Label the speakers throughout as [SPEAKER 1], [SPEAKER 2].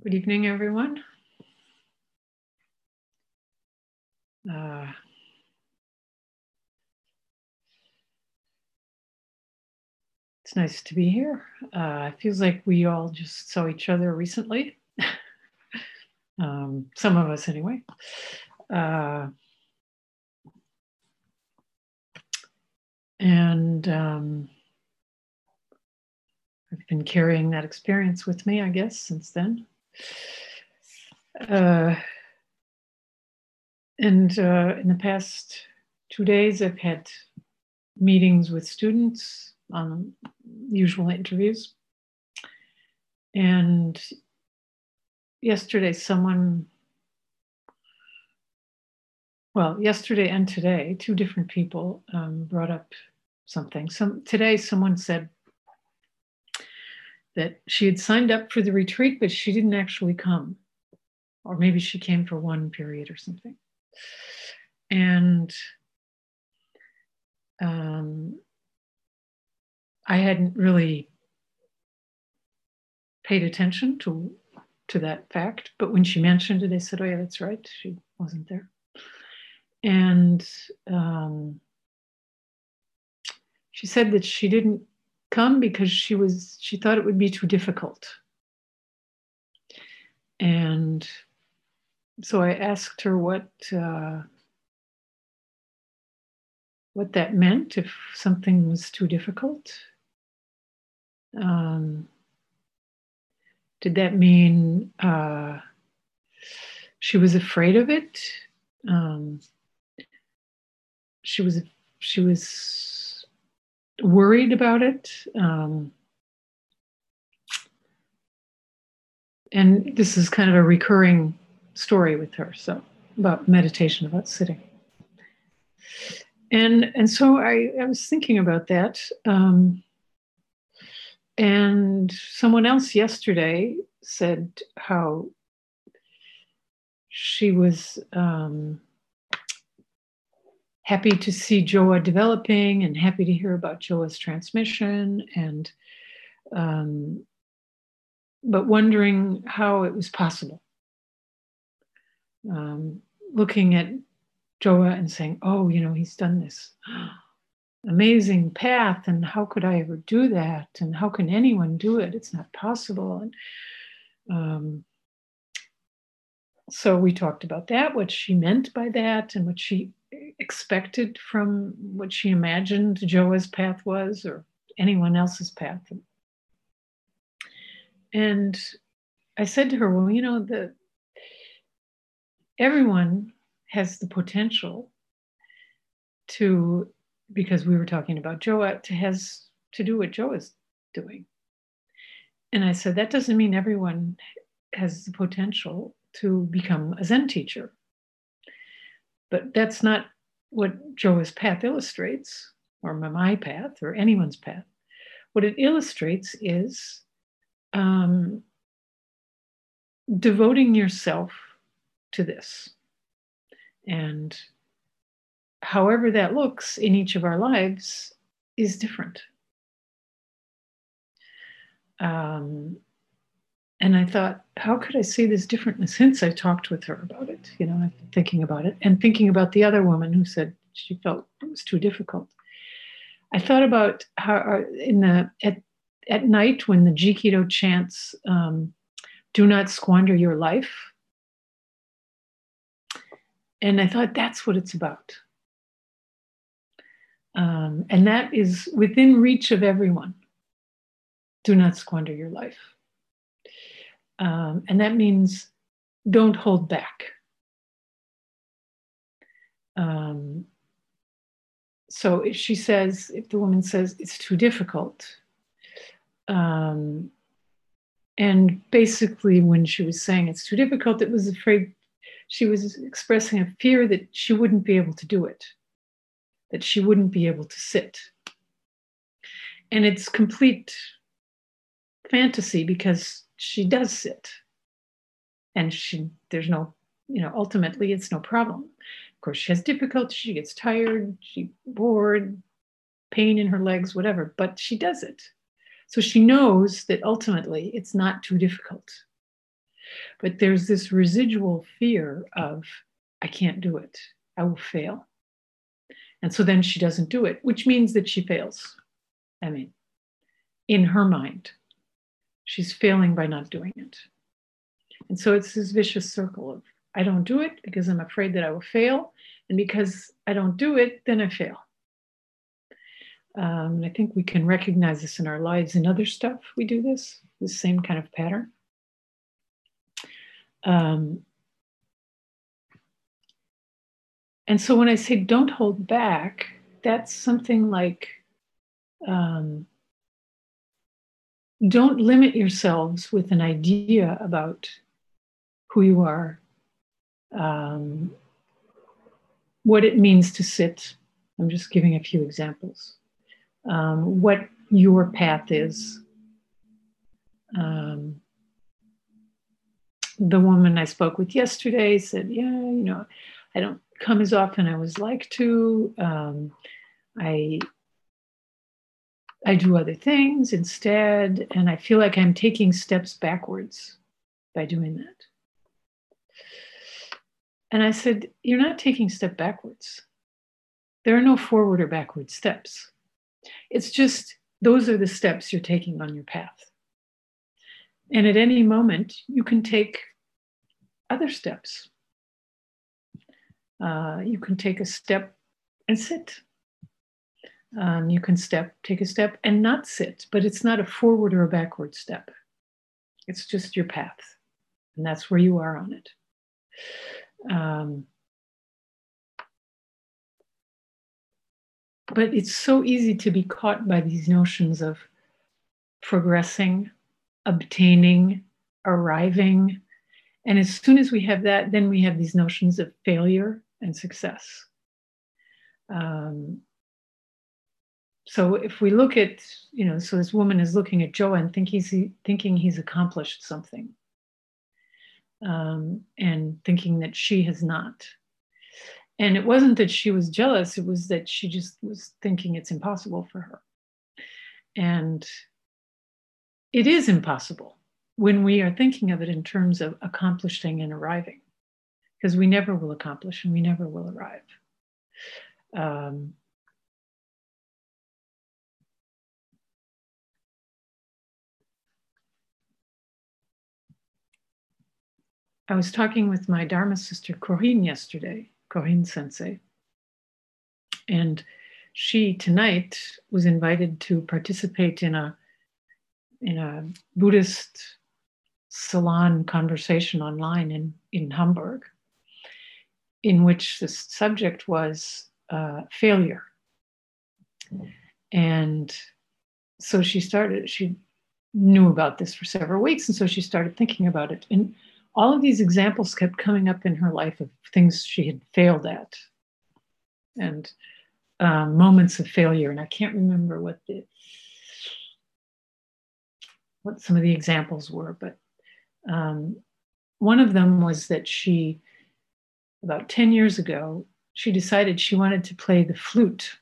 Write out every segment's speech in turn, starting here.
[SPEAKER 1] Good evening, everyone. It's nice to be here. It feels like we all just saw each other recently. Some of us anyway. And I've been carrying that experience with me, I guess, since then. And in the past 2 days, I've had meetings with students on usual interviews. And yesterday and today, two different people brought up something. Today, someone said that she had signed up for the retreat, but she didn't actually come. Or maybe she came for one period or something. And I hadn't really paid attention to that fact, but when she mentioned it, I said, oh yeah, that's right, she wasn't there. And she said that she didn't come because she thought it would be too difficult. And so I asked her what that meant, if something was too difficult. Did that mean she was afraid of it? She was worried about it. And this is kind of a recurring story with her, so about meditation, about sitting. And so I was thinking about that. And someone else yesterday said how she was happy to see Joa developing and happy to hear about Joa's transmission, and but wondering how it was possible. Looking at Joa and saying, oh, he's done this amazing path, and how could I ever do that? And how can anyone do it? It's not possible. And so we talked about that, what she meant by that, and what she expected from what she imagined Joa's path was, or anyone else's path. And I said to her, well, everyone has the potential to, because we were talking about Joa, to do what Joa's doing. And I said, that doesn't mean everyone has the potential to become a Zen teacher. But that's not what Joa's path illustrates, or my path, or anyone's path. What it illustrates is devoting yourself to this. And however that looks in each of our lives is different. And I thought, how could I see this differently since I talked with her about it? I've been thinking about it, and thinking about the other woman who said she felt it was too difficult. I thought about how at night when the Jikido chants, do not squander your life. And I thought that's what it's about. And that is within reach of everyone. Do not squander your life. And that means don't hold back. So if the woman says it's too difficult, and basically when she was saying it's too difficult, she was expressing a fear that she wouldn't be able to do it, that she wouldn't be able to sit. And it's complete fantasy, because she does sit, and there's no, ultimately it's no problem. Of course, she has difficulty, she gets tired, she's bored, pain in her legs, whatever, but she does it. So she knows that ultimately it's not too difficult. But there's this residual fear of, I can't do it, I will fail. And so then she doesn't do it, which means that she fails. I mean, in her mind, she's failing by not doing it. And so it's this vicious circle of, I don't do it because I'm afraid that I will fail. And because I don't do it, then I fail. And I think we can recognize this in our lives. In other stuff, we do this, the same kind of pattern. And so when I say don't hold back, that's something like, don't limit yourselves with an idea about who you are, what it means to sit. I'm just giving a few examples. What your path is. The woman I spoke with yesterday said, yeah, I don't come as often I would like to. I do other things instead, and I feel like I'm taking steps backwards by doing that. And I said, you're not taking step backwards. There are no forward or backward steps. It's just, those are the steps you're taking on your path. And at any moment, you can take other steps. You can take a step and sit. You can take a step and not sit, but it's not a forward or a backward step. It's just your path. And that's where you are on it. But it's so easy to be caught by these notions of progressing, obtaining, arriving. And as soon as we have that, then we have these notions of failure and success. So if we look at, so this woman is looking at Joa and thinking he's accomplished something, and thinking that she has not. And it wasn't that she was jealous, it was that she just was thinking it's impossible for her. And it is impossible when we are thinking of it in terms of accomplishing and arriving, because we never will accomplish and we never will arrive. I was talking with my Dharma sister, Corinne, yesterday, Corinne Sensei. And she tonight was invited to participate in a Buddhist salon conversation online in Hamburg, in which the subject was failure. And so she knew about this for several weeks, and so she started thinking about it. And all of these examples kept coming up in her life of things she had failed at and moments of failure. And I can't remember what some of the examples were, but one of them was that she, about 10 years ago, she decided she wanted to play the flute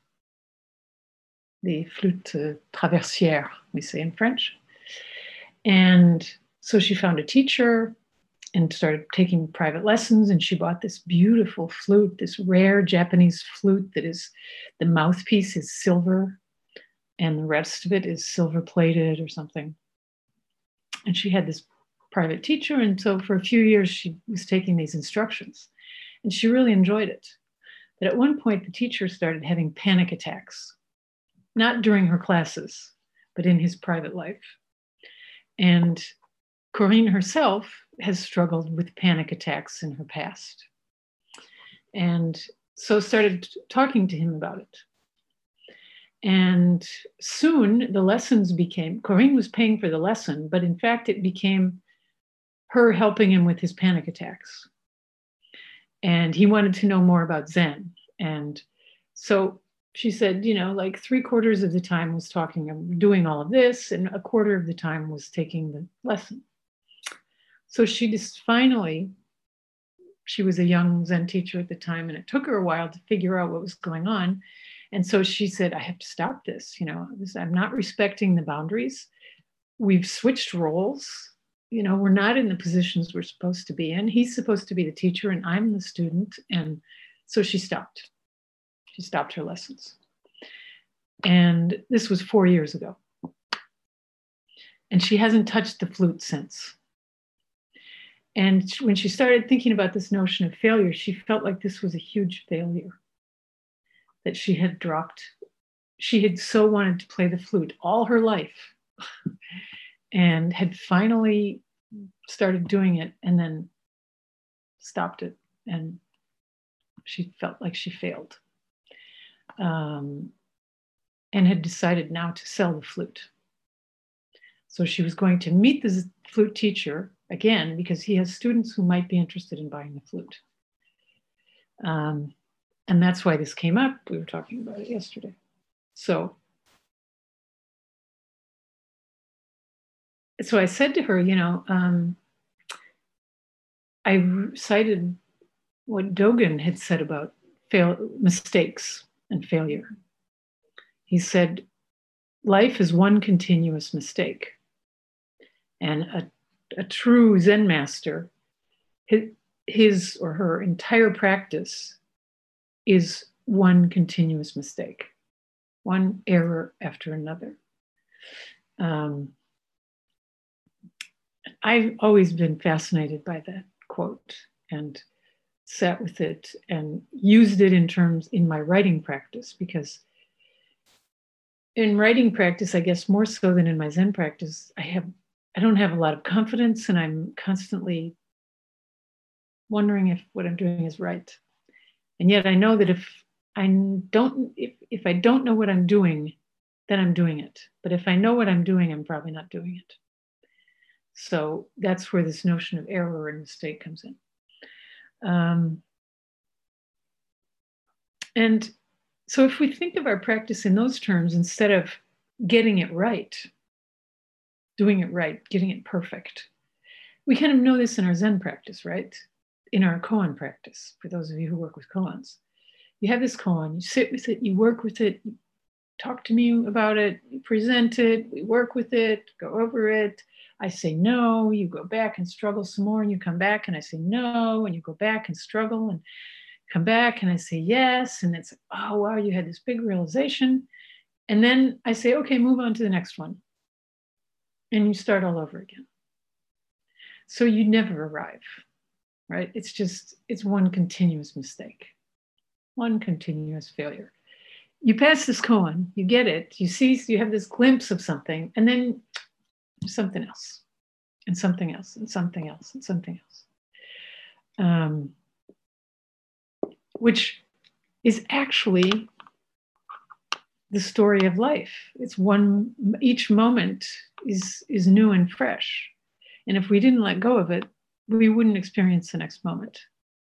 [SPEAKER 1] traversière, we say in French. And so she found a teacher and started taking private lessons, and she bought this beautiful flute, this rare Japanese flute that is, the mouthpiece is silver and the rest of it is silver plated or something. And she had this private teacher, and so for a few years she was taking these instructions, and she really enjoyed it. But at one point the teacher started having panic attacks, not during her classes, but in his private life. And Corinne herself has struggled with panic attacks in her past. And so started talking to him about it. And soon the lessons became, Corinne was paying for the lesson, but in fact it became her helping him with his panic attacks. And he wanted to know more about Zen. And so she said, like 3/4 of the time was doing all of this, and 1/4 of the time was taking the lesson. So she just finally, she was a young Zen teacher at the time, and it took her a while to figure out what was going on. And so she said, I have to stop this. I'm not respecting the boundaries. We've switched roles. we're not in the positions we're supposed to be in. He's supposed to be the teacher and I'm the student. And so she stopped. She stopped her lessons. And this was 4 years ago. And she hasn't touched the flute since. And when she started thinking about this notion of failure, she felt like this was a huge failure that she had dropped. She had so wanted to play the flute all her life and had finally started doing it and then stopped it. And she felt like she failed and had decided now to sell the flute. So she was going to meet the flute teacher again, because he has students who might be interested in buying the flute. And that's why this came up. We were talking about it yesterday. So I said to her, I cited what Dogen had said about mistakes and failure. He said, life is one continuous mistake. And a true Zen master, his or her entire practice is one continuous mistake, one error after another. I've always been fascinated by that quote and sat with it and used it in my writing practice, because in writing practice, I guess more so than in my Zen practice, I don't have a lot of confidence, and I'm constantly wondering if what I'm doing is right. And yet I know that if I don't know what I'm doing, then I'm doing it. But if I know what I'm doing, I'm probably not doing it. So that's where this notion of error and mistake comes in. And so if we think of our practice in those terms, instead of getting it right, doing it right, getting it perfect, we kind of know this in our Zen practice, right? In our koan practice, for those of you who work with koans. You have this koan, you sit with it, you work with it, you talk to me about it, you present it, we work with it, go over it. I say no, you go back and struggle some more, and you come back and I say no, and you go back and struggle and come back and I say yes. And it's, oh, wow, you had this big realization. And then I say, okay, move on to the next one. And you start all over again. So you never arrive, right? It's one continuous mistake, one continuous failure. You pass this koan, you get it, you have this glimpse of something, and then something else, and something else, and something else, and something else. Which is actually the story of life. It's each moment is new and fresh. And if we didn't let go of it, we wouldn't experience the next moment.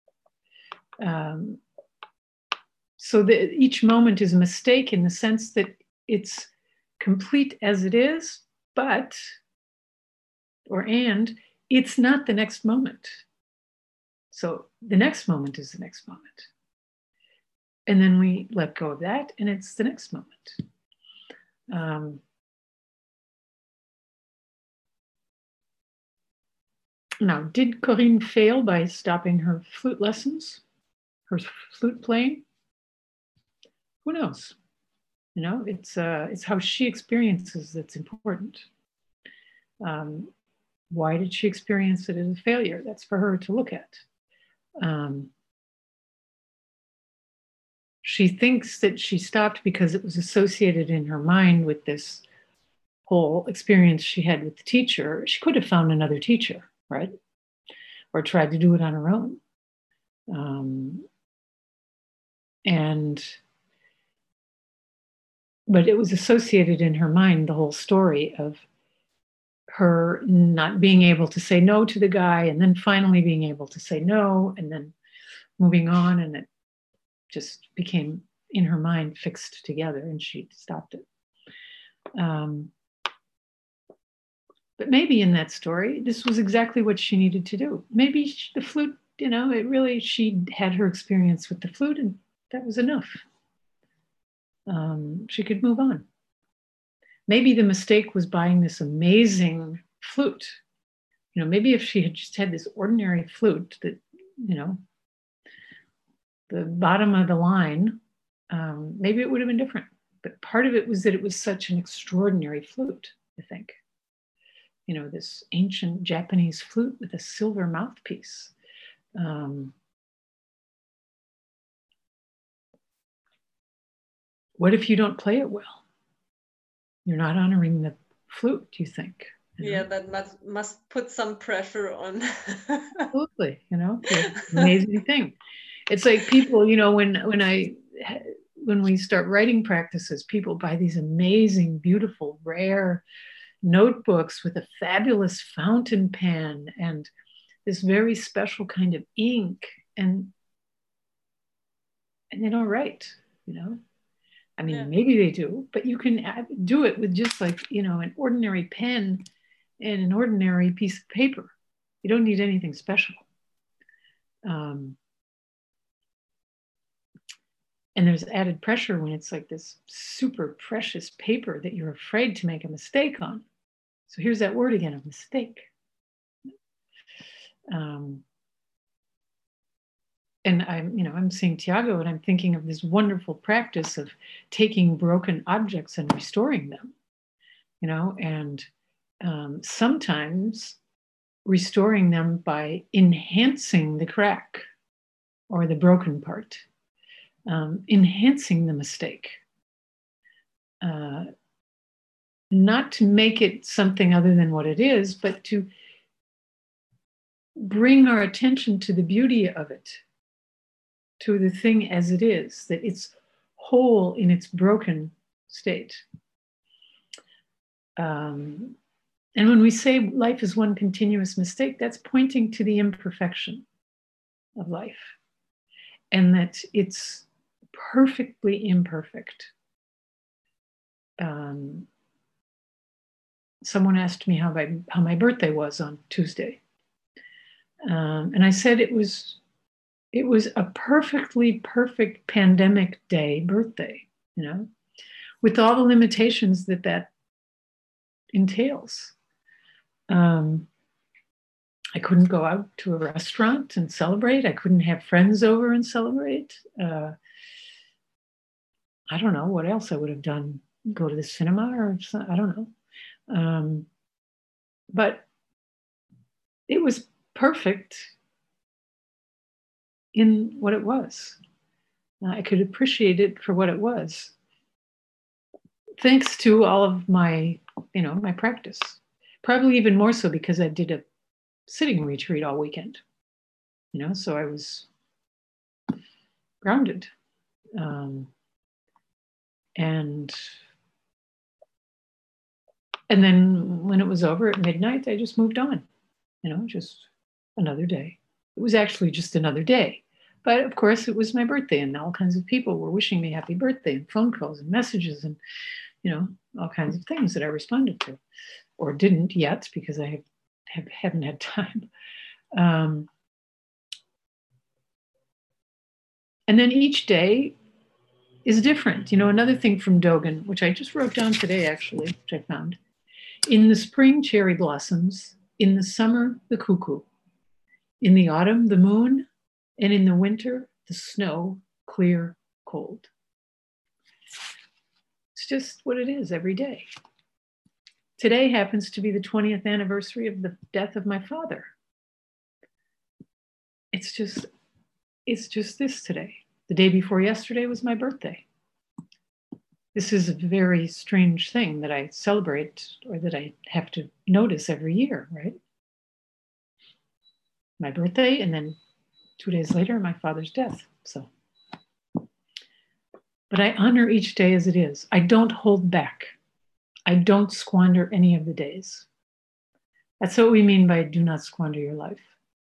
[SPEAKER 1] So each moment is a mistake in the sense that it's complete as it is, and it's not the next moment. So the next moment is the next moment. And then we let go of that, and it's the next moment. Now, did Corinne fail by stopping her flute lessons, her flute playing? Who knows? It's how she experiences that's important. Why did she experience it as a failure? That's for her to look at. She thinks that she stopped because it was associated in her mind with this whole experience she had with the teacher. She could have found another teacher, right? Or tried to do it on her own. But it was associated in her mind, the whole story of her not being able to say no to the guy, and then finally being able to say no, and then moving on, and it just became in her mind fixed together, and she stopped it. But maybe in that story, this was exactly what she needed to do. Maybe the flute, she had her experience with the flute, and that was enough. She could move on. Maybe the mistake was buying this amazing flute You know, maybe if she had just had this ordinary flute that, you know, the bottom of the line, maybe it would have been different. But part of it was that it was such an extraordinary flute, I think. You know, this ancient Japanese flute with a silver mouthpiece. What if you don't play it well? You're not honoring the flute, you think? You know?
[SPEAKER 2] Yeah, that must put some pressure on.
[SPEAKER 1] Absolutely, you know, amazing thing. It's like people, you know, when we start writing practices, people buy these amazing, beautiful, rare notebooks with a fabulous fountain pen and this very special kind of ink, and they don't write, you know. I mean,
[SPEAKER 2] Yeah.
[SPEAKER 1] maybe they do, but you can do it with just like, you know, an ordinary pen and an ordinary piece of paper. You don't need anything special. And there's added pressure when it's like this super precious paper that you're afraid to make a mistake on. So here's that word again, a mistake. And I'm seeing Tiago, and I'm thinking of this wonderful practice of taking broken objects and restoring them, you know, and sometimes restoring them by enhancing the crack or the broken part, enhancing the mistake. Not to make it something other than what it is, but to bring our attention to the beauty of it, to the thing as it is, that it's whole in its broken state. And when we say life is one continuous mistake, that's pointing to the imperfection of life, and that it's perfectly imperfect. Someone asked me how my birthday was on Tuesday, and I said it was a perfectly perfect pandemic day birthday, you know, with all the limitations that entails. I couldn't go out to a restaurant and celebrate. I couldn't have friends over and celebrate. I don't know what else I would have done. Go to the cinema or something, I don't know. But it was perfect in what it was. I could appreciate it for what it was, thanks to all of my, you know, my practice. Probably even more so because I did a sitting retreat all weekend, you know, so I was grounded. And then when it was over at midnight, I just moved on, you know, just another day. It was actually just another day. But of course, it was my birthday, and all kinds of people were wishing me happy birthday, and phone calls and messages, and, you know, all kinds of things that I responded to, or didn't yet because I haven't had time. And then each day is different. You know, another thing from Dogen, which I just wrote down today, actually, which I found. In the spring, cherry blossoms. In the summer, the cuckoo. In the autumn, the moon. And in the winter, the snow, clear, cold. It's just what it is every day. Today happens to be the 20th anniversary of the death of my father. It's just this today. The day before yesterday was my birthday. This is a very strange thing that I celebrate, or that I have to notice every year, right? My birthday, and then 2 days later, my father's death. So, but I honor each day as it is. I don't hold back. I don't squander any of the days. That's what we mean by do not squander your life.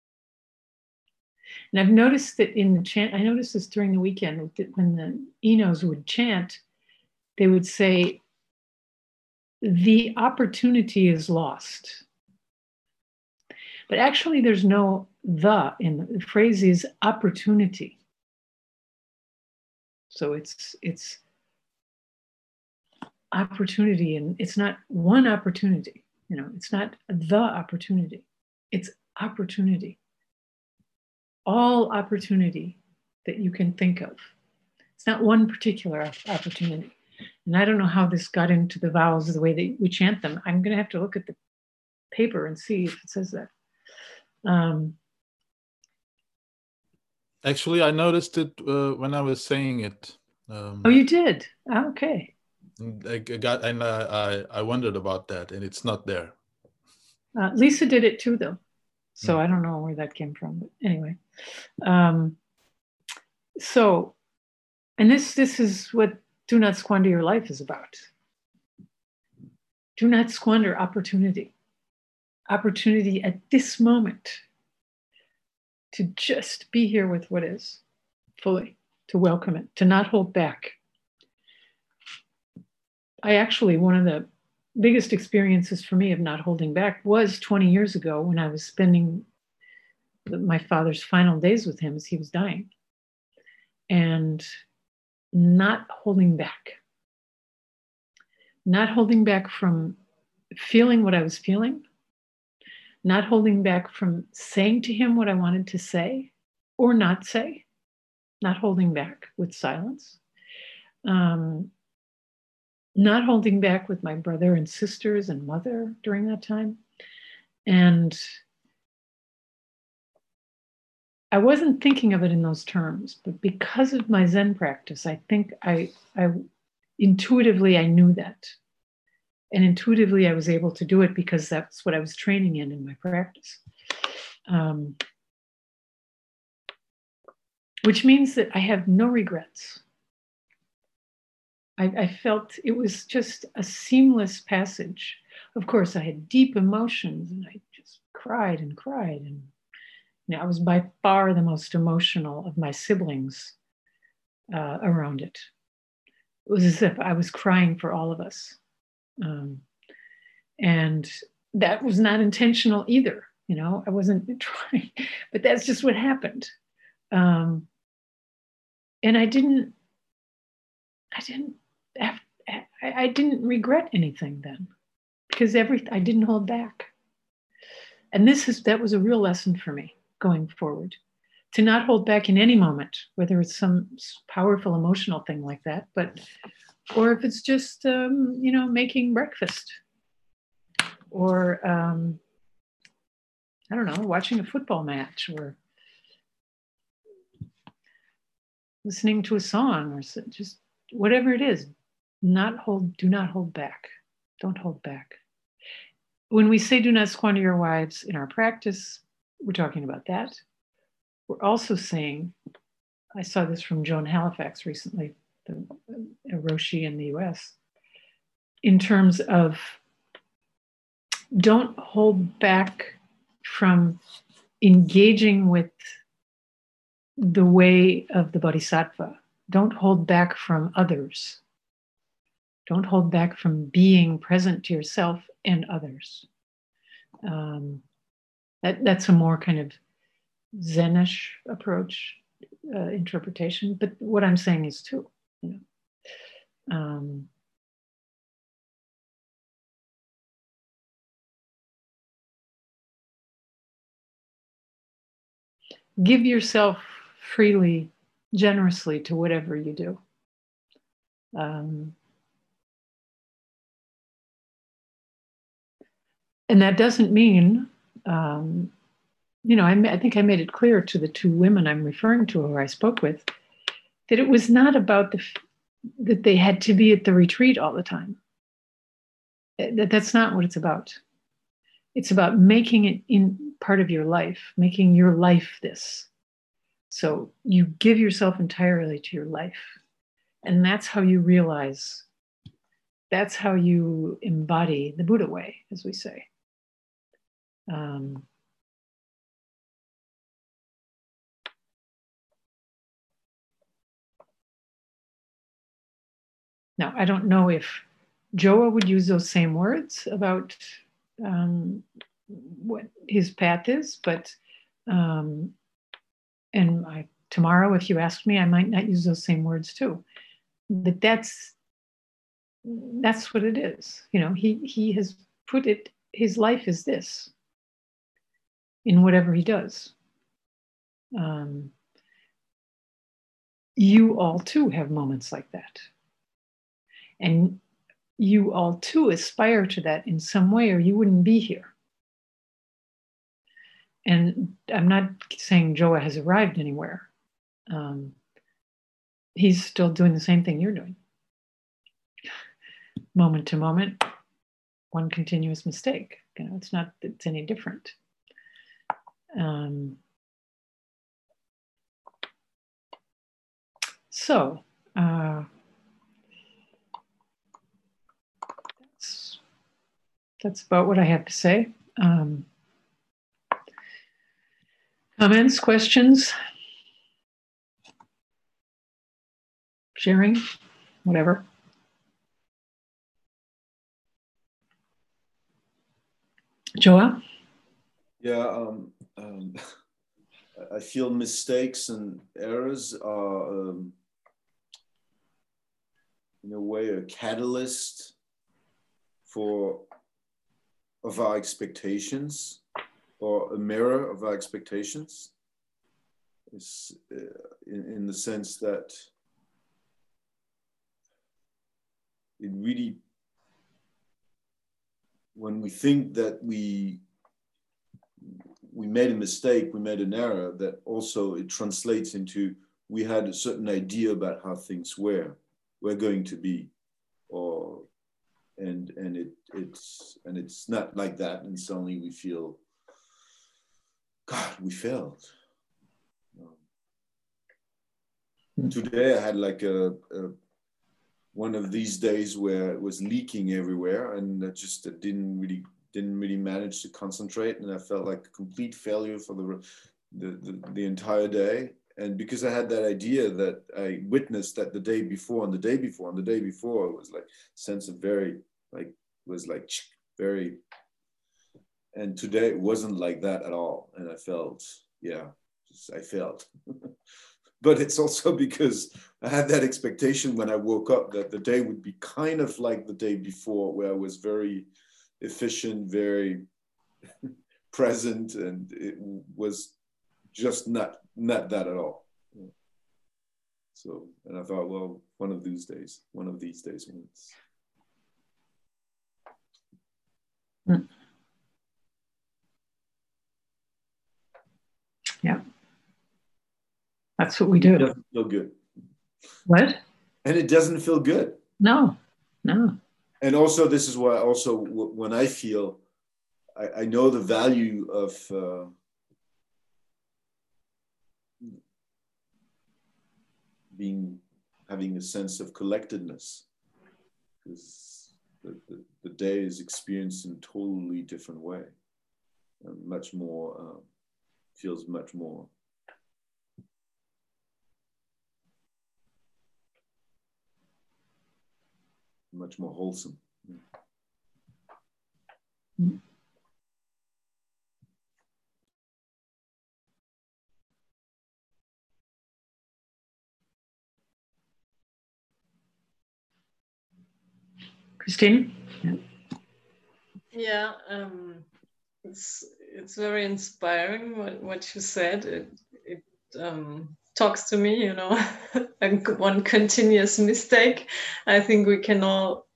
[SPEAKER 1] And I've noticed that in the chant, I noticed this during the weekend, that when the Enos would chant, they would say, the opportunity is lost. But actually, there's no the in the phrase is opportunity. So it's opportunity, and it's not one opportunity. You know, it's not the opportunity. It's opportunity. All opportunity that you can think of. It's not one particular opportunity. And I don't know how this got into the vows the way that we chant them. I'm going to have to look at the paper and see if it says that.
[SPEAKER 3] Actually, I noticed it when I was saying it.
[SPEAKER 1] Oh, you did? Okay.
[SPEAKER 3] I wondered about that, and it's not there.
[SPEAKER 1] Lisa did it too, though. So I don't know where that came from. But anyway. So, and this is what Do Not Squander Your Life is about. Do not squander opportunity. Opportunity at this moment to just be here with what is fully, to welcome it, to not hold back. One of the biggest experiences for me of not holding back was 20 years ago when I was spending my father's final days with him as he was dying, and not holding back. Not holding back from feeling what I was feeling, not holding back from saying to him what I wanted to say or not say, not holding back with silence, not holding back with my brother and sisters and mother during that time. And I wasn't thinking of it in those terms, but because of my Zen practice, I think I intuitively, I knew that. And intuitively, I was able to do it because that's what I was training in my practice. Which means that I have no regrets. I felt it was just a seamless passage. Of course, I had deep emotions and I just cried and cried. And I was by far the most emotional of my siblings around it. It was as if I was crying for all of us. And that was not intentional either. I wasn't trying, but that's just what happened. And I didn't regret anything then, because I didn't hold back. And that was a real lesson for me going forward, to not hold back in any moment, whether it's some powerful emotional thing like that, or if it's just, making breakfast, or, I don't know, watching a football match, or listening to a song, or just whatever it is. Do not hold back. Don't hold back. When we say do not squander your wives in our practice, we're talking about that. We're also saying, I saw this from Joan Halifax recently, a Roshi in the US, in terms of don't hold back from engaging with the way of the Bodhisattva. Don't hold back from others. Don't hold back from being present to yourself and others. That's a more kind of Zenish approach, interpretation. But what I'm saying is too. Give yourself freely, generously to whatever you do. And that doesn't mean, I think I made it clear to the two women I'm referring to who I spoke with, that it was not about that they had to be at the retreat all the time. That's not what it's about. It's about making it in part of your life, making your life this. So you give yourself entirely to your life. And that's how you realize, that's how you embody the Buddha way, as we say. Now, I don't know if Joa would use those same words about what his path is, but tomorrow, if you asked me, I might not use those same words too. But that's what it is. He has put it, his life is this. in whatever he does. You all too have moments like that. And you all too aspire to that in some way, or you wouldn't be here. And I'm not saying Joa has arrived anywhere. He's still doing the same thing you're doing. Moment to moment, one continuous mistake. You know, it's not that it's any different. So that's about what I have to say. Comments, questions, sharing, whatever. Joa?
[SPEAKER 4] Yeah, I feel mistakes and errors are, in a way, a catalyst of our expectations, or a mirror of our expectations. It's, in the sense that it really, when we think that we made a mistake, we made an error, that also it translates into, we had a certain idea about how things were going to be, and it's not like that, and suddenly we feel, God, we failed. Today I had like one of these days where it was leaking everywhere, and I just didn't really manage to concentrate, and I felt like a complete failure for the entire day. And because I had that idea that I witnessed that the day before, and the day before, and the day before, it was like sense of very, and today it wasn't like that at all. And I felt, I failed. But it's also because I had that expectation when I woke up that the day would be kind of like the day before, where I was very efficient, very present, and it was just not that at all. So, and I thought, well, one of these days wins.
[SPEAKER 1] Yeah. That's what we do.
[SPEAKER 4] It doesn't feel good.
[SPEAKER 1] What?
[SPEAKER 4] And it doesn't feel good.
[SPEAKER 1] No.
[SPEAKER 4] And also, this is why also when I feel, I know the value of having a sense of collectedness, because the day is experienced in a totally different way, and much more, feels much more wholesome.
[SPEAKER 1] Christine?
[SPEAKER 2] Yeah, it's very inspiring what you said. It talks to me, one continuous mistake. I think we can all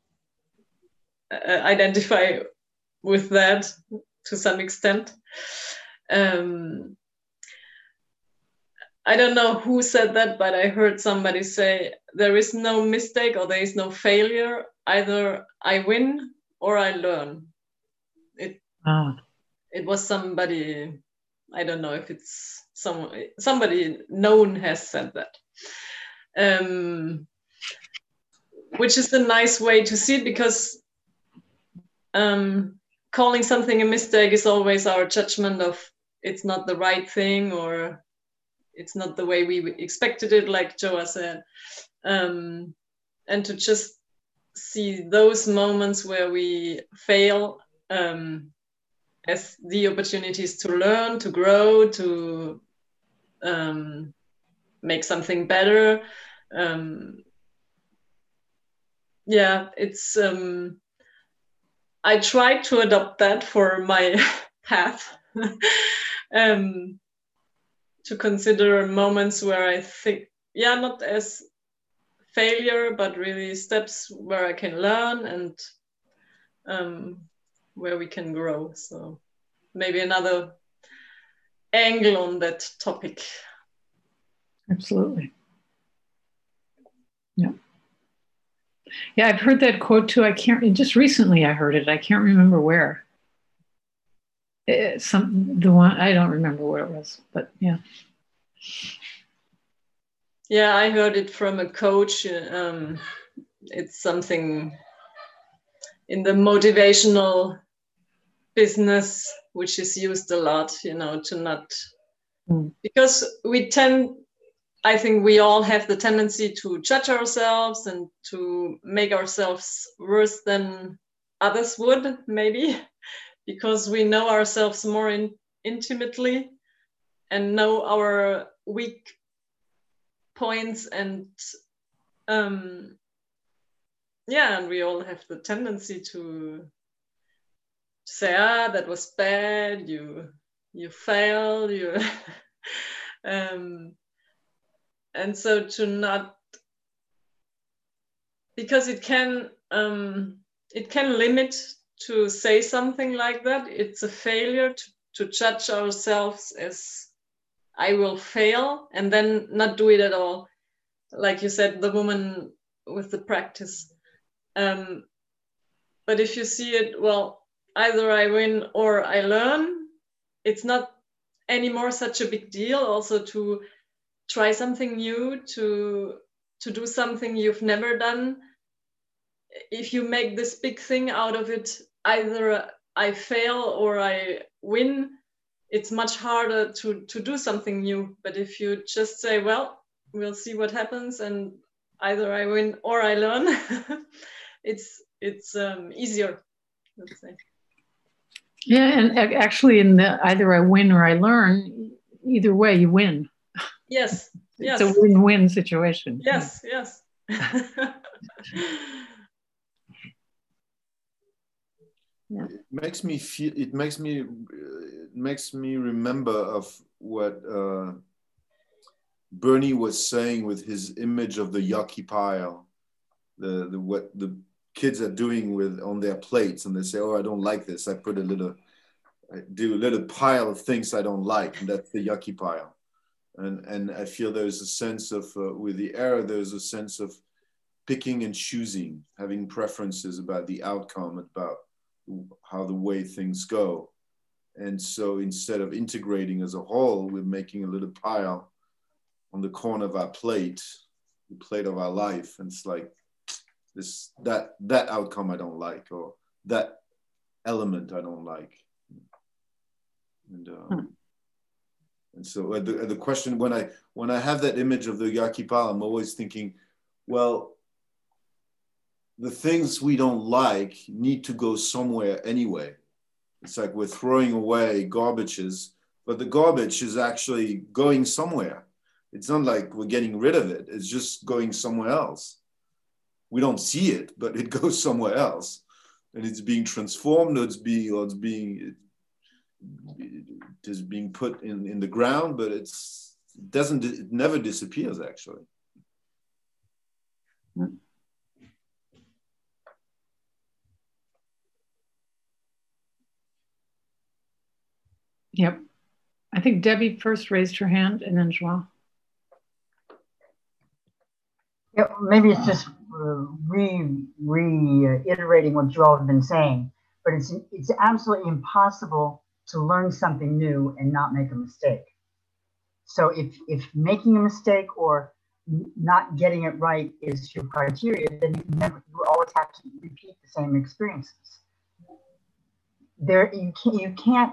[SPEAKER 2] identify with that to some extent. I don't know who said that, but I heard somebody say, there is no mistake or there is no failure. Either I win or I learn. It was somebody, I don't know if it's somebody known has said that. Which is a nice way to see it, because calling something a mistake is always our judgment of it's not the right thing, or it's not the way we expected it, like Joa said. And to just see those moments where we fail as the opportunities to learn, to grow, to make something better. It's I tried to adopt that for my path to consider moments where I think, yeah, not as failure, but really steps where I can learn and where we can grow. So maybe another angle on that topic.
[SPEAKER 1] Absolutely. Yeah. Yeah, I've heard that quote too. Just recently I heard it. I can't remember where. The one, I don't remember what it was, but yeah.
[SPEAKER 2] Yeah, I heard it from a coach. It's something in the motivational business, which is used a lot, to not, because I think we all have the tendency to judge ourselves and to make ourselves worse than others would, maybe, because we know ourselves more intimately and know our weak points and and we all have the tendency to say, that was bad, you failed, and so to not, because it can limit to say something like that. It's a failure to judge ourselves as I will fail and then not do it at all. Like you said, the woman with the practice. But if you see it, well, either I win or I learn, it's not anymore such a big deal also to try something new, to do something you've never done. If you make this big thing out of it, either I fail or I win, it's much harder to do something new. But if you just say, well, we'll see what happens and either I win or I learn, it's easier, let's say.
[SPEAKER 1] Yeah, and actually in the either I win or I learn, either way you win.
[SPEAKER 2] Yes.
[SPEAKER 1] It's a win-win situation.
[SPEAKER 2] Yes, yes.
[SPEAKER 1] Yeah.
[SPEAKER 4] It makes me remember of what Bernie was saying with his image of the yucky pile, what the kids are doing on their plates, and they say, oh, I don't like this. I do a little pile of things I don't like, and that's the yucky pile. And I feel there's a sense of, with the error, there's a sense of picking and choosing, having preferences about the outcome, about how the way things go. And so instead of integrating as a whole, we're making a little pile on the corner of our plate, the plate of our life. And it's like that outcome I don't like, or that element I don't like. And so the question, when I have that image of the yucky pile, I'm always thinking, well, the things we don't like need to go somewhere anyway. It's like we're throwing away garbages, but the garbage is actually going somewhere. It's not like we're getting rid of it. It's just going somewhere else. We don't see it, but it goes somewhere else. And it's being transformed, or it's being put in the ground, but it never disappears actually.
[SPEAKER 1] Yep. I think Debbie first raised her hand and then Joao.
[SPEAKER 5] Yeah, maybe it's just reiterating what Joao had been saying, but it's absolutely impossible to learn something new and not make a mistake. So if making a mistake or not getting it right is your criteria, then you always have to repeat the same experiences. You can't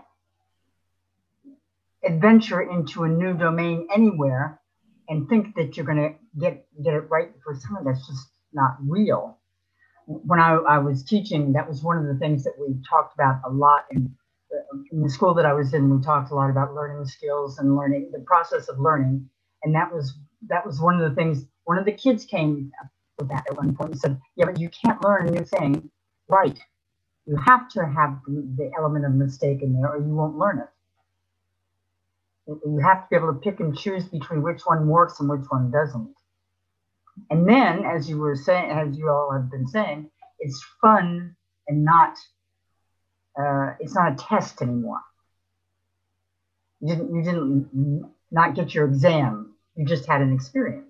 [SPEAKER 5] adventure into a new domain anywhere and think that you're going to get it right the first time. That's just not real. When I was teaching, that was one of the things that we talked about a lot in the school that I was in. We talked a lot about learning skills and learning, the process of learning. And that was one of the things, one of the kids came up with that at one point and said, yeah, but you can't learn a new thing right. You have to have the element of mistake in there or you won't learn it. You have to be able to pick and choose between which one works and which one doesn't. And then, as you were saying, as you all have been saying, it's fun and not, it's not a test anymore. You didn't not get your exam. You just had an experience.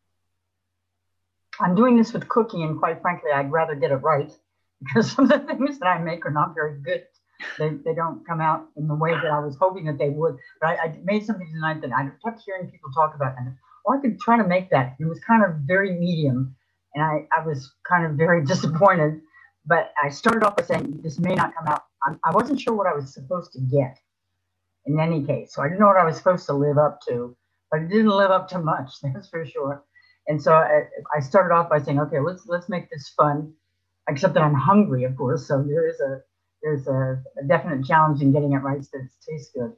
[SPEAKER 5] I'm doing this with cooking, and quite frankly, I'd rather get it right, because some of the things that I make are not very good. They don't come out in the way that I was hoping that they would. But I made something tonight that I kept hearing people talk about, and I could try to make that. It was kind of very medium, and I was kind of very disappointed. But I started off by saying this may not come out. I wasn't sure what I was supposed to get in any case, so I didn't know what I was supposed to live up to, but it didn't live up to much, that's for sure. And so I started off by saying, okay, let's make this fun, except that I'm hungry, of course. So there's a definite challenge in getting it right so it tastes good.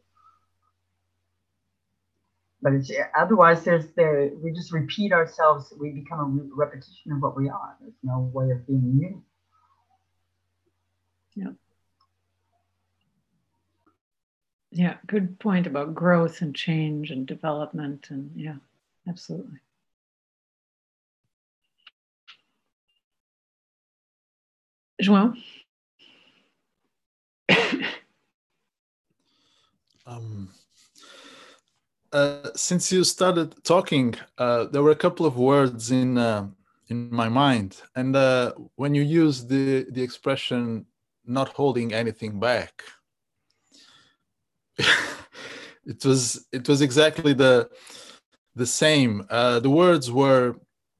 [SPEAKER 5] But it's otherwise we just repeat ourselves. We become a repetition of what we are. There's no way of being new.
[SPEAKER 1] Yeah. Yeah, good point about growth and change and development, and yeah, absolutely. João?
[SPEAKER 3] Since you started talking, there were a couple of words in my mind, and when you use the expression "not holding anything back," it was exactly the same. The words were.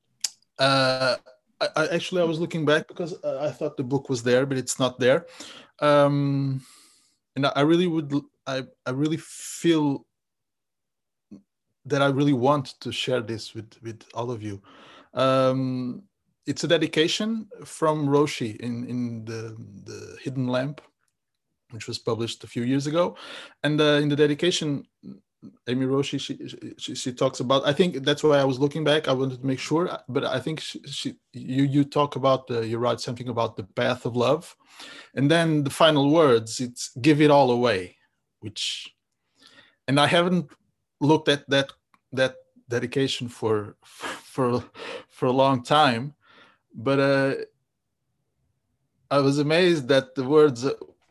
[SPEAKER 3] I was looking back because I thought the book was there, but it's not there. And I really feel that I really want to share this with all of you. It's a dedication from Roshi in the Hidden Lamp, which was published a few years ago. And in the dedication, Amy Roshi, she talks about, I think that's why I was looking back. I wanted to make sure, but I think you talk about, you write something about the path of love. And then the final words, it's give it all away, and I haven't looked at that dedication for a long time, but I was amazed that the words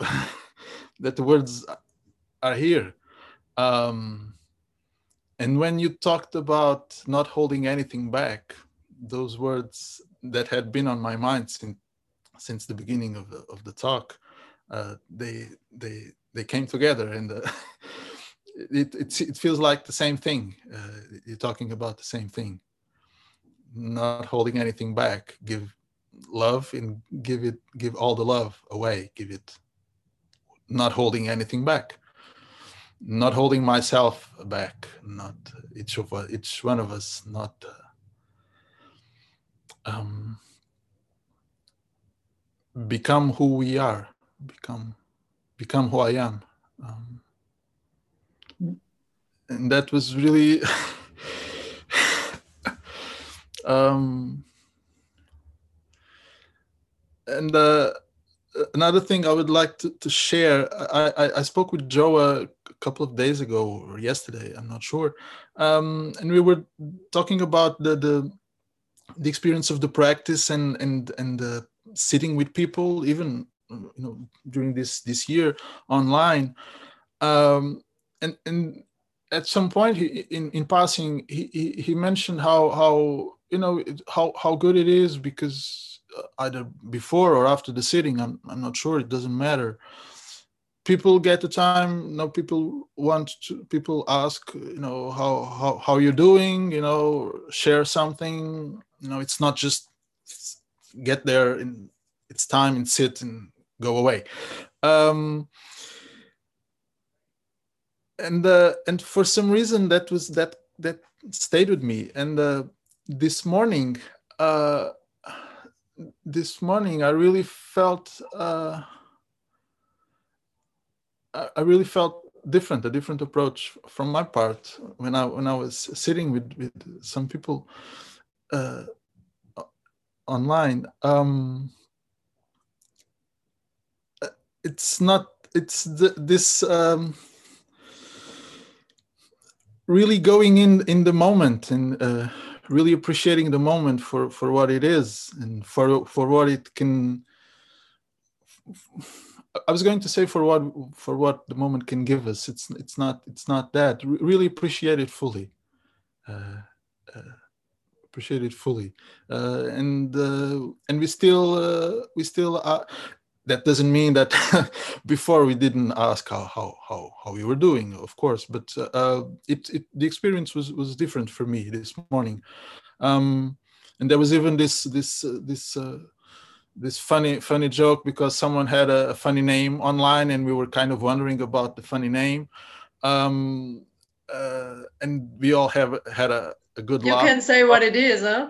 [SPEAKER 3] are here. And when you talked about not holding anything back, those words that had been on my mind since the beginning of the talk, they came together, and it feels like the same thing. You're talking about the same thing. Not holding anything back. Give love and give all the love away. Give it. Not holding anything back. Not holding myself back. Not each one of us. Not become who we are. Become who I am. And that was really and another thing I would like to share, I spoke with Joe a couple of days ago or yesterday, I'm not sure, and we were talking about the experience of the practice and sitting with people, even during this year online, and at some point in passing he mentioned how good it is, because either before or after the sitting, I'm not sure, it doesn't matter, people get the time, people ask, how you're doing, share something, it's not just get there and it's time and sit and go away. And for some reason that stayed with me. And this morning I really felt different, a different approach from my part when I was sitting with some people online. This really going in the moment and really appreciating the moment for what it is and for what it can. I was going to say for what the moment can give us. It's not that. Really appreciate it fully. Appreciate it fully, and we still are. That doesn't mean that before we didn't ask how we were doing, of course, but the experience was different for me this morning, and there was even this funny joke because someone had a funny name online and we were kind of wondering about the funny name, and we all had a good
[SPEAKER 2] You
[SPEAKER 3] laugh.
[SPEAKER 2] can say what it is, huh?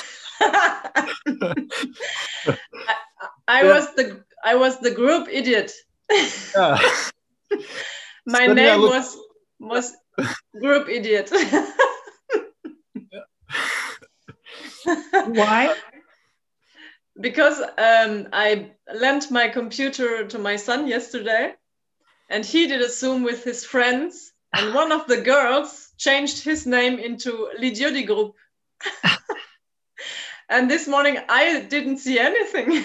[SPEAKER 2] I was the group idiot.
[SPEAKER 3] Yeah.
[SPEAKER 2] My name was group idiot.
[SPEAKER 1] Why?
[SPEAKER 2] Because I lent my computer to my son yesterday, and he did a Zoom with his friends, and one of the girls changed his name into L'idiot du groupe. And this morning I didn't see anything.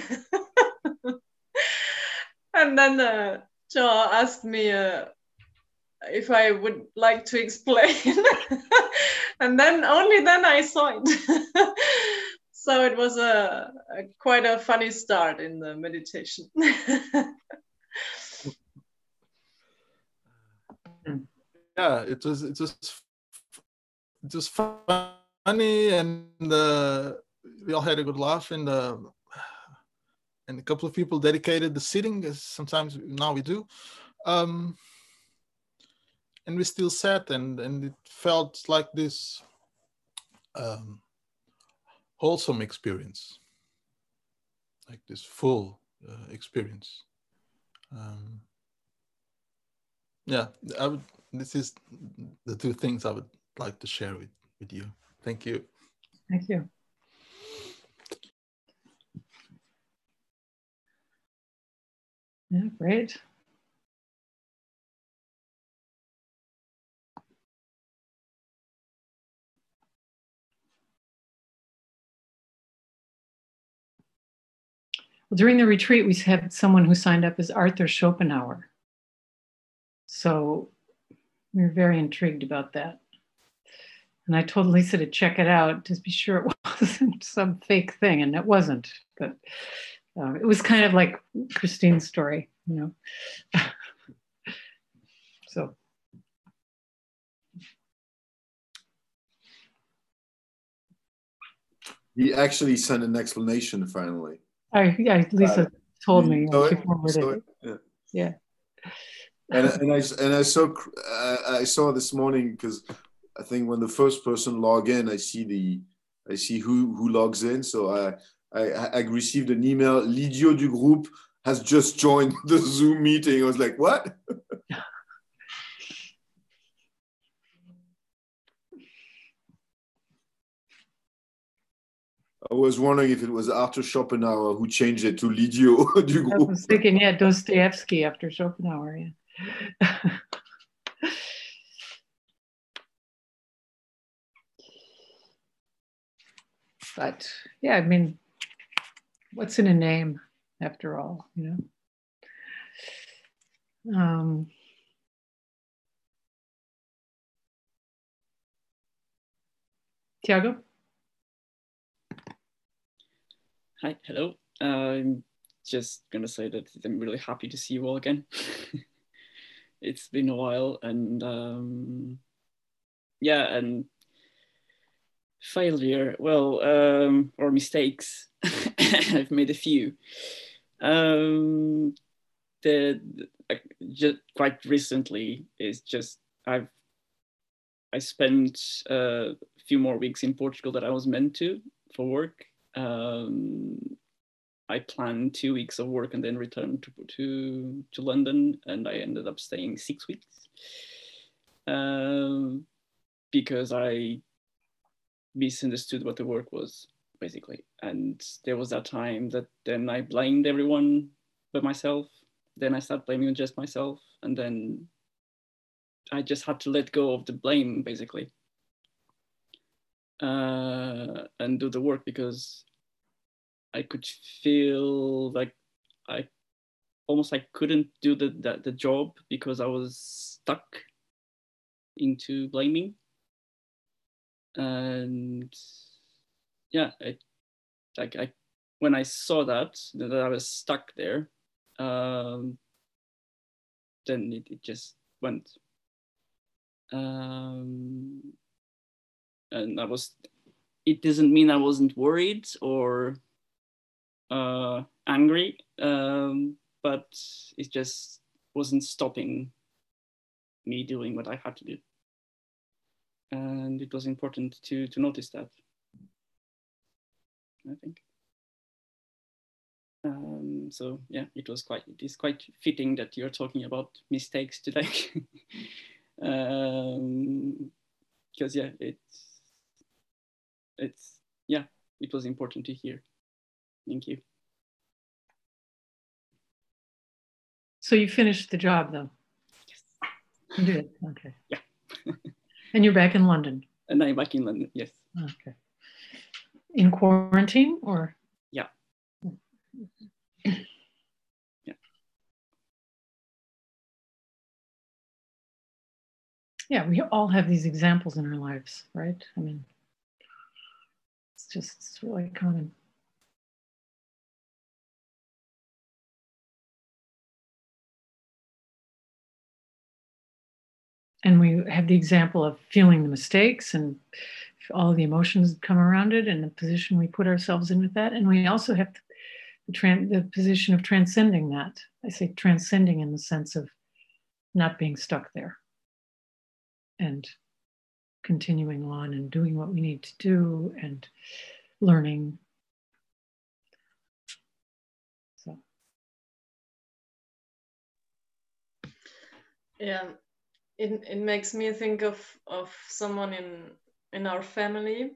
[SPEAKER 2] And then Joe asked me if I would like to explain. And then only then I saw it. So it was quite a funny start in the meditation.
[SPEAKER 3] Yeah, it was funny, and we all had a good laugh, and a couple of people dedicated the sitting, as sometimes now we do, and we still sat, and it felt like this wholesome experience, like this full experience. Yeah, this is the two things I would like to share with you. Thank you.
[SPEAKER 1] Thank you. Yeah, great. Well, during the retreat, we had someone who signed up as Arthur Schopenhauer. So we were very intrigued about that. And I told Lisa to check it out to be sure it wasn't some fake thing, and it wasn't. But it was kind of like Christine's story, you know. So.
[SPEAKER 4] He actually sent an explanation finally.
[SPEAKER 1] Yeah, Lisa told me. She
[SPEAKER 4] forwarded it.
[SPEAKER 1] Yeah.
[SPEAKER 4] And I saw this morning, because I think when the first person log in, I see who logs in. So I received an email. L'idiot du groupe has just joined the Zoom meeting. I was like, what? I was wondering if it was Arthur Schopenhauer who changed it to L'idiot du groupe.
[SPEAKER 1] I was thinking, yeah, Dostoevsky after Schopenhauer, yeah. But yeah, I mean, what's in a name after all, you know? Tiago?
[SPEAKER 6] Hi, hello. I'm just gonna say that I'm really happy to see you all again. It's been a while, and yeah, and failure, well, or mistakes. I've made a few. Just quite recently is just I spent a few more weeks in Portugal that I was meant to for work. I planned 2 weeks of work and then returned to London, and I ended up staying 6 weeks because I misunderstood what the work was, basically. And there was that time that then I blamed everyone but myself. Then I started blaming just myself, and then I just had to let go of the blame, basically, and do the work, because I could feel like I almost like couldn't do the job because I was stuck into blaming. And yeah, when I saw that I was stuck there, then it just went. And it doesn't mean I wasn't worried or angry, but it just wasn't stopping me doing what I had to do. And it was important to notice that, I think. So yeah, it is quite fitting that you're talking about mistakes today. Because yeah, it was important to hear. Thank you.
[SPEAKER 1] So you finished the job, though?
[SPEAKER 6] Yes.
[SPEAKER 1] You did? Okay.
[SPEAKER 6] Yeah.
[SPEAKER 1] And you're back in London?
[SPEAKER 6] And I'm back in London, yes.
[SPEAKER 1] Okay. In quarantine, or?
[SPEAKER 6] Yeah. Yeah.
[SPEAKER 1] Yeah, we all have these examples in our lives, right? I mean, it's really common. And we have the example of feeling the mistakes and all the emotions that come around it and the position we put ourselves in with that. And we also have the position of transcending that. I say transcending in the sense of not being stuck there and continuing on and doing what we need to do and learning. So.
[SPEAKER 2] Yeah. It makes me think of someone in our family,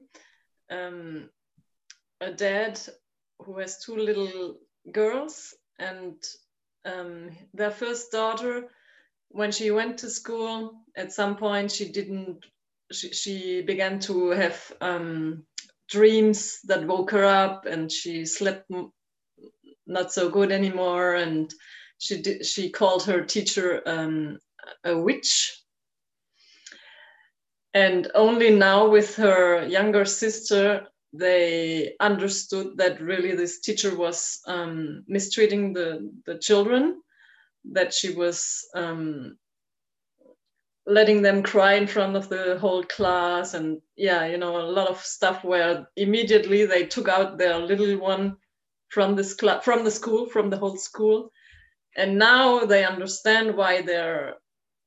[SPEAKER 2] a dad who has two little girls, and their first daughter, when she went to school, at some point she began to have dreams that woke her up, and she slept not so good anymore, and she called her teacher a witch. And only now with her younger sister, they understood that really this teacher was mistreating the children, that she was letting them cry in front of the whole class. And yeah, a lot of stuff where immediately they took out their little one from the whole school. And now they understand why their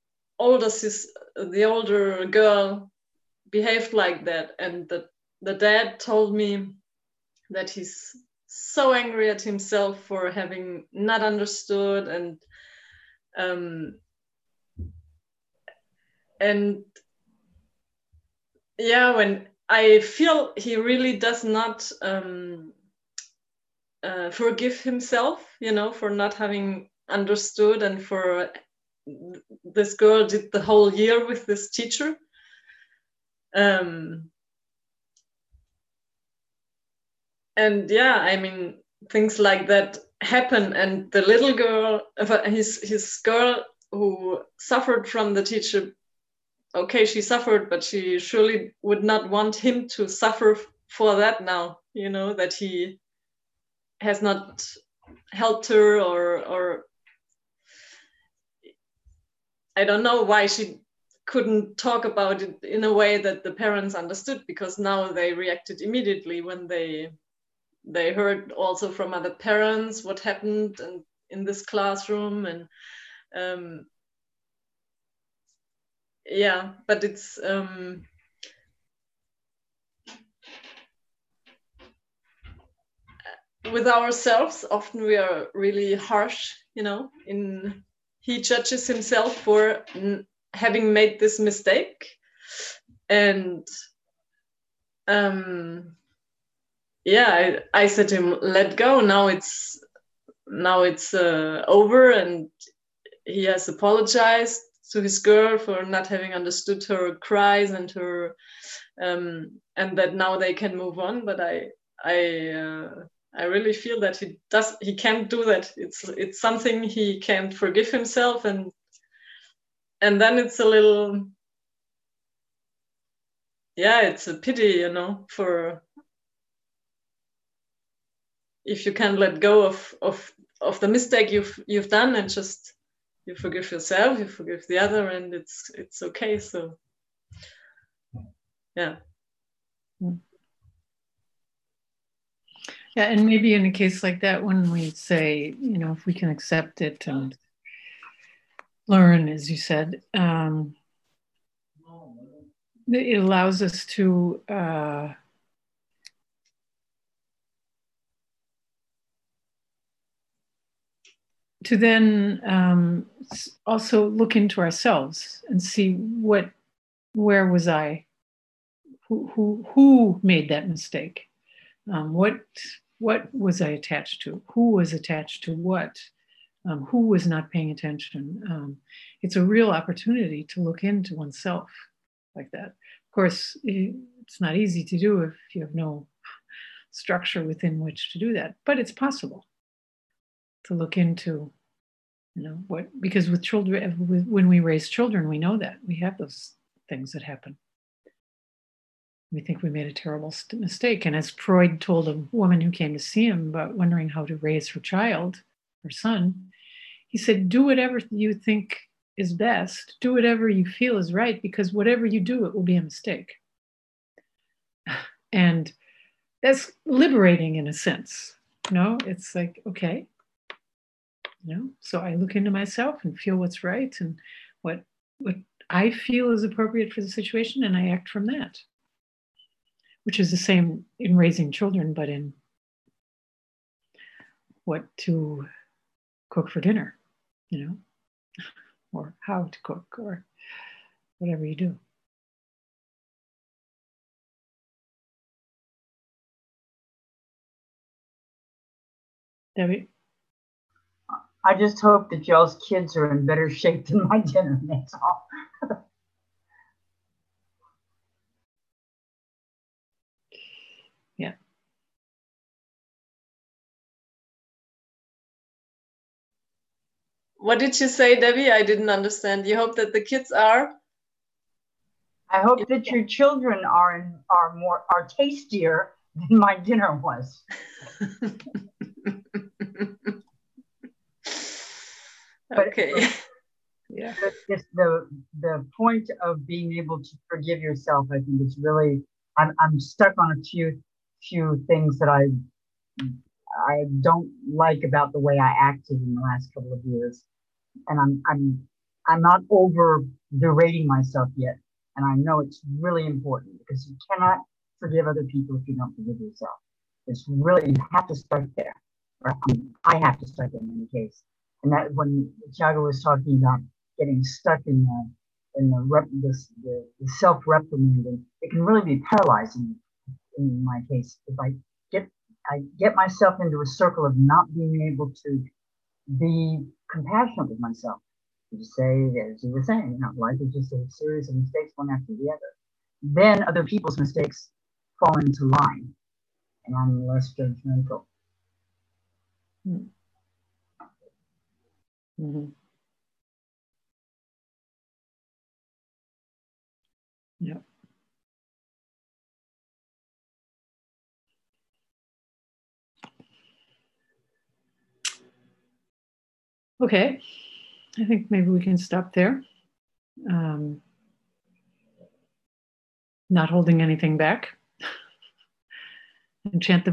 [SPEAKER 2] the older girl behaved like that. And the dad told me that he's so angry at himself for having not understood, and yeah, when I feel he really does not forgive himself, for not having understood, and for this girl did the whole year with this teacher. And yeah, I mean, things like that happen. And the little girl, his girl who suffered from the teacher, okay, she suffered, but she surely would not want him to suffer for that now, that he has not helped her, or I don't know why she couldn't talk about it in a way that the parents understood, because now they reacted immediately when they heard also from other parents what happened and in this classroom. And yeah, but it's with ourselves often we are really harsh, he judges himself for having made this mistake. And yeah, I said to him, let go, now it's over, and he has apologized his girl for not having understood her cries and her and that now they can move on. But I really feel that he can't do that. It's something he can't forgive himself, and then it's a little, yeah, it's a pity, for if you can't let go of the mistake you've done, and just you forgive yourself, you forgive the other, and it's okay. So yeah.
[SPEAKER 1] Yeah, and maybe in a case like that, when we say, if we can accept it and learn, as you said, it allows us to then also look into ourselves and see where was I, who made that mistake, what was I attached to, who was attached to what, who was not paying attention. It's a real opportunity to look into oneself like that. Of course, it's not easy to do if you have no structure within which to do that, but it's possible to look into, because with children, when we raise children, we know that we have those things that happen. We think we made a terrible mistake. And as Freud told a woman who came to see him about wondering how to raise her child, her son, he said, do whatever you think is best, do whatever you feel is right, because whatever you do, it will be a mistake. And that's liberating in a sense. It's like, okay, so I look into myself and feel what's right and what I feel is appropriate for the situation, and I act from that, which is the same in raising children, but in what to cook for dinner, or how to cook, or whatever you do. Debbie?
[SPEAKER 5] I just hope that y'all's kids are in better shape than my dinner, that's all.
[SPEAKER 1] Yeah.
[SPEAKER 2] What did you say, Debbie? I didn't understand. You hope that the kids are?
[SPEAKER 5] I hope that your children are tastier than my dinner was.
[SPEAKER 2] Okay.
[SPEAKER 1] Yeah.
[SPEAKER 5] The point of being able to forgive yourself, I think, is really. I'm stuck on a few things that I don't like about the way I acted in the last couple of years, and I'm not over berating myself yet, and I know it's really important because you cannot forgive other people if you don't forgive yourself. It's really, you have to start there. Right? I have to start there in any case. And that when Thiago was talking about getting stuck in the self-reprimanding, it can really be paralyzing in my case. If I get myself into a circle of not being able to be compassionate with myself. You say, as you were saying, life is just a series of mistakes, one after the other. Then other people's mistakes fall into line, and I'm less judgmental.
[SPEAKER 1] Mm-hmm. Yeah. Okay, I think maybe we can stop there. Not holding anything back. And chant the